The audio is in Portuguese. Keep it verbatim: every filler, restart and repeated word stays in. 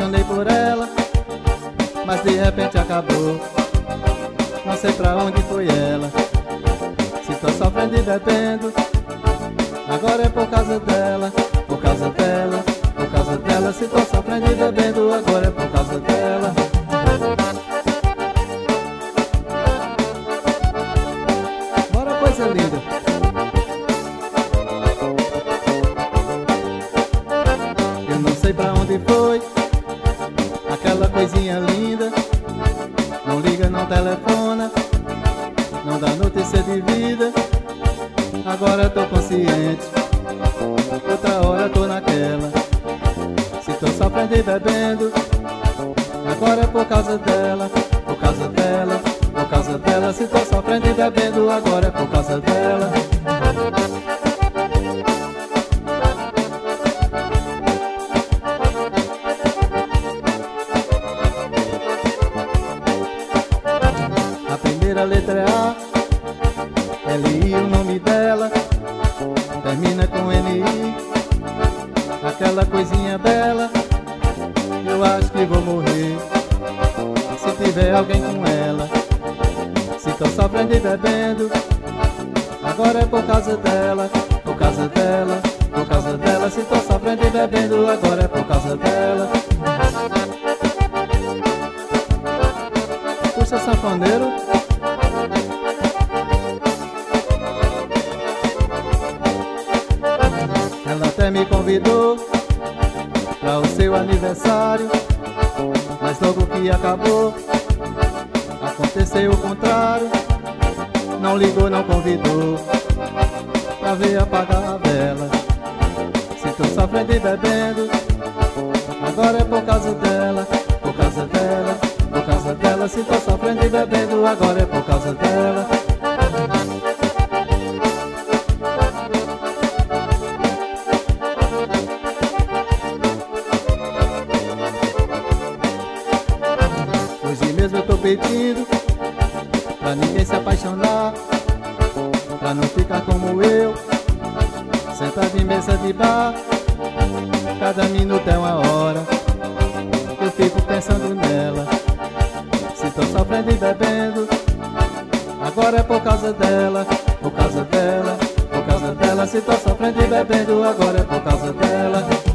apaixonei por ela, mas de repente acabou. Não sei pra onde foi ela. Se tô sofrendo e bebendo, agora é por causa dela, por causa dela, por causa dela. Se tô sofrendo e bebendo, agora é por causa dela. Bora, coisa linda. Eu não sei pra onde foi aquela coisinha linda. Não liga, não telefona, não dá notícia de vida. Agora tô consciente, outra hora tô naquela. Se tô sofrendo e bebendo, agora é por causa dela, por causa dela, por causa dela. Se tô sofrendo e bebendo, agora é por causa dela. A primeira letra é A, L I o nome dela, termina com N I, aquela coisinha bela. Eu acho que vou morrer se tiver alguém com ela. Se tô sofrendo e bebendo, agora é por causa dela, por causa dela, por causa dela. Se tô sofrendo e bebendo, agora é por causa dela. Puxa, sanfoneiro. Ela até me convidou pra o seu aniversário, mas logo que acabou, aconteceu o contrário. Não ligou, não convidou pra ver apagar a vela. Se tô sofrendo e bebendo, agora é por causa dela, por causa dela, por causa dela. Se tô sofrendo e bebendo, agora é por causa dela. Hoje mesmo eu tô pedindo pra ninguém se apaixonar, pra não ficar como eu, sentado em mesa de bar. Cada minuto é uma hora, eu fico pensando nela. Se tô sofrendo e bebendo, agora é por causa dela, por causa dela, por causa dela. Se tô sofrendo e bebendo, agora é por causa dela.